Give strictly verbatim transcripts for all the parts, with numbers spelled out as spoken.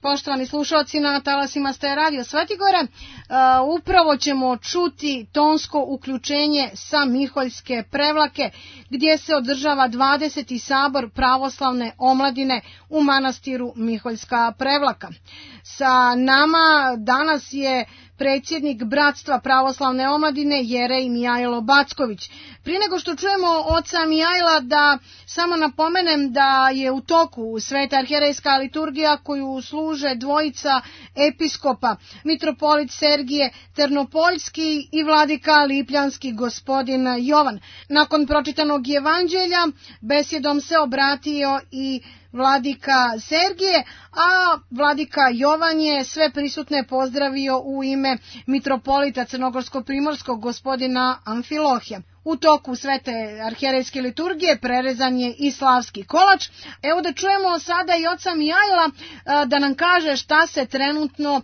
Poštovani slušalci, na talasima ste Radio Svetigore. Uh, upravo ćemo čuti tonsko uključenje sa Miholjske Prevlake, gdje se održava dvadeseti sabor pravoslavne omladine u manastiru Miholjska Prevlaka. Sa nama danas je predsjednik Bratstva pravoslavne omladine Jerej Mijajlo Backović. Prije nego što čujemo oca Mijajla, da samo napomenem da je u toku sveta arhijerejska liturgija koju služe dvojica episkopa, mitropolit Sergije Ternopoljski i vladika Lipljanski gospodin Jovan. Nakon pročitanog evanđelja besjedom se obratio i vladika Sergije, a vladika Jovan je sve prisutne pozdravio u ime mitropolita Crnogorsko-primorskog gospodina Amfilohija. U toku svete arhijerejske liturgije prerezan je i slavski kolač. Evo da čujemo sada i oca Mijajla da nam kaže šta se trenutno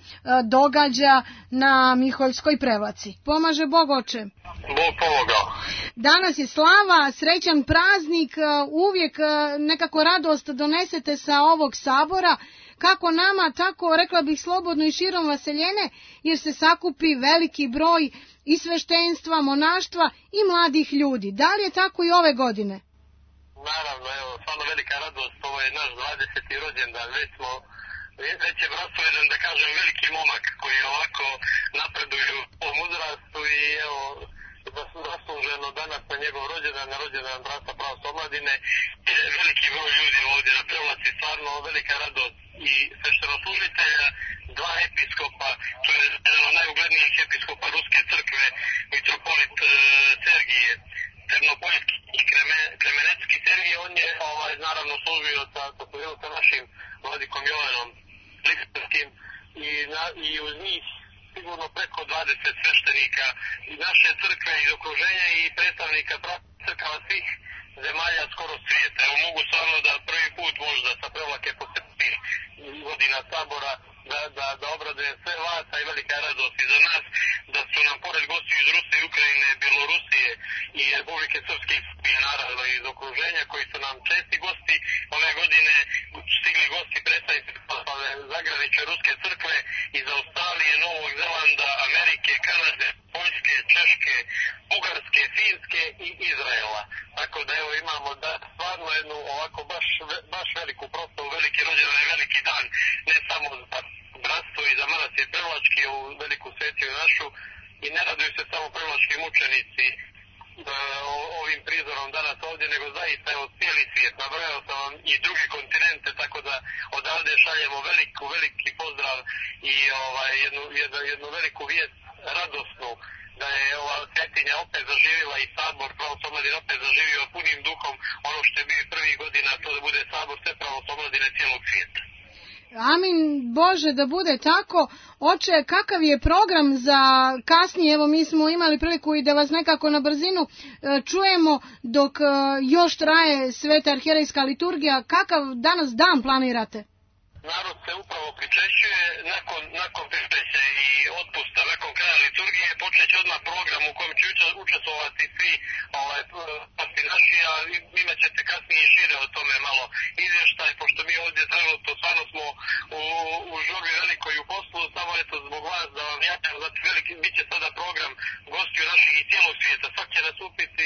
događa na Miholjskoj Prevlaci. Pomaže Bog, oče. Bog pomogao. Danas je slava, srećan praznik, uvijek nekako radost donesete sa ovog sabora, kako nama, tako rekla bih slobodno i širom vaseljene, jer se sakupi veliki broj i sveštenstva, monaštva i mladih ljudi. Da li je tako i ove godine? Naravno, evo, stvarno velika radost, ovo je naš dvadeseti rođendan, već smo, već je bratstvo jedan, da kažem, veliki momak koji ovako napreduje u ovom uzrastu i evo, zasluženo danas na njegov rođendan, na rođendan Bratstva pravoslavne omladine, je veliki broj ljudi ovdje na Prevlaci, stvarno velika radost i sveštenoslужitelja, dva episkopa, to je jedan od najuglednijih episkopa Ruske crkve, mitropolit e, Sergije Ternopoljski i Kremenecki Sergije, on je ovaj, naravno služio sa, sa, sa našim vladikom Jovanom Lipinskim i, na, i uz njih sigurno preko dvadeset sveštenika i naše crkve iz okruženja i predstavnika crkava svih zemalja skoro svijeta. Evo mogu stvarno da prvi put možda sa Prevlake posle godina sabora da, da, da obradujem sve vas, a i velika radost i za nas da su nam pored gosti iz Rusije, Ukrajine, Bjelorusije i Republike Srpske i naravno iz okruženja koji su nam česti gosti. Ove godine stigli gosti predstavnici zagranične Ruske crkve iz Australije, Novog Zelanda, Amerike, Kanade, Poljske, Češke, Bugarske, Finske i Izraela. Tako da evo imamo da stvarno jednu ovako baš, baš veliku proslavu, veliki rođendan i veliki dan, ne samo za bratstvo i za manastir Prevlački, ovu veliku svetiju našu, i ne raduju se samo prevlački mučenici e, ovim prizorom danas ovdje, nego zaista evo cijeli svijet. Nabrojao sam vam i druge kontinente, tako da odavde šaljemo veliku, veliki pozdrav i ovaj, jednu, jednu, jednu veliku vijest, radosnu, da je ova svetinja opet zaživjela i sabor pravoslavne omladine opet zaživio punim duhom, ono što je bio prvih godina, to da bude sabor sve pravoslavne omladine cijelog svijeta. Amin Bože, da bude tako. Oče, kakav je program za kasnije? Evo mi smo imali priliku i da vas nekako na brzinu čujemo dok još traje sveta arhijerejska liturgija. Kakav danas dan planirate? Narod se upravo pričešćuje, nakon, nakon pričešće i otpusta, nakon kraja liturgije, počeće odmah program u kojem će učestvovati svi ovaj, pasti naši, a imat ćete kasnije i šire o tome malo izvještaj, pošto mi ovdje trenutno stvarno smo u, u žurbi velikoj u poslu, samo eto zbog vas da vam javljam, znači veliki, bit će sada program gostiju naših i cijelog svijeta, svak će nas upiti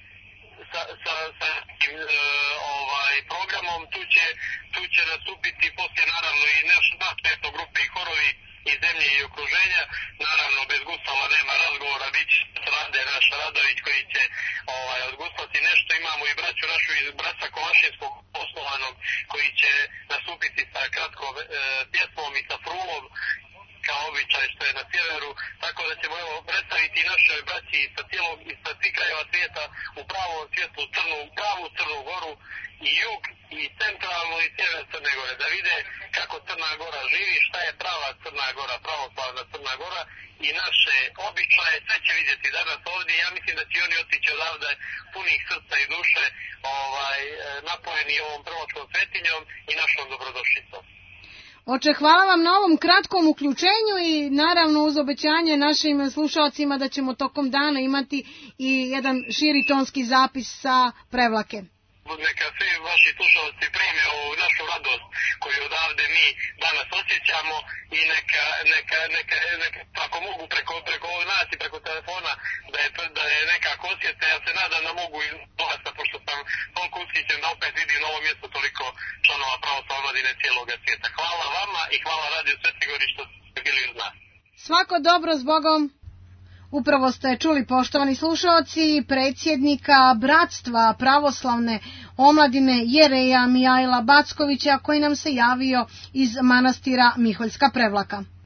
sa, sa, sa nekim e, ovaj, programom, tu će, tu će nastupiti poslije naravno i naš napeto grupe i horovi iz zemlje i okruženja, naravno bez Gustava nema razgovora, bit će Rade naš Radović koji će ovaj, odgustati nešto, imamo i braću našu iz Bratstva Kovašinskog poslovanog koji će nastupiti sa kratkom e, pjesmom i sa frulom kao običaj što je na sjeveru, tako da ćemo evo predstaviti našoj braći sa cijelog i sa svih krajeva svijeta u pravom svjetlu crnu, pravu Crnu Goru i jug i centralnu i sjever Crne Gore, da vide kako Crna Gora živi, šta je prava Crna Gora, pravoslavna Crna Gora i naše običaje, sve će vidjeti danas ovdje. Ja mislim da će oni otići odavde punih srca i duše, ovaj, napojeni ovom prvočkom svetinjom i našom dobrodošlicom. Oče, hvala vam na ovom kratkom uključenju i naravno uz obećanje našim slušalcima da ćemo tokom dana imati i jedan širi tonski zapis sa Prevlake. neka svi vaši slušalci prime ovu našu radost koju odavde mi danas osjećamo i neka, neka, neka, neka ako mogu preko, preko nas i preko telefona da je, da je nekako osjete, ja se nadam da mogu iz glasa, pošto sam toliko ushićen da opet vidim na ovo mjesto toliko članova pravoslavne omladine cijeloga svijeta. Hvala vama i hvala Radio Sveti Gori što ste bili uz nas. Svako dobro, s Bogom. Upravo ste čuli, poštovani slušalci, predsjednika Bratstva pravoslavne omladine Jereja Mijajla Backovića, koji nam se javio iz manastira Miholjska Prevlaka.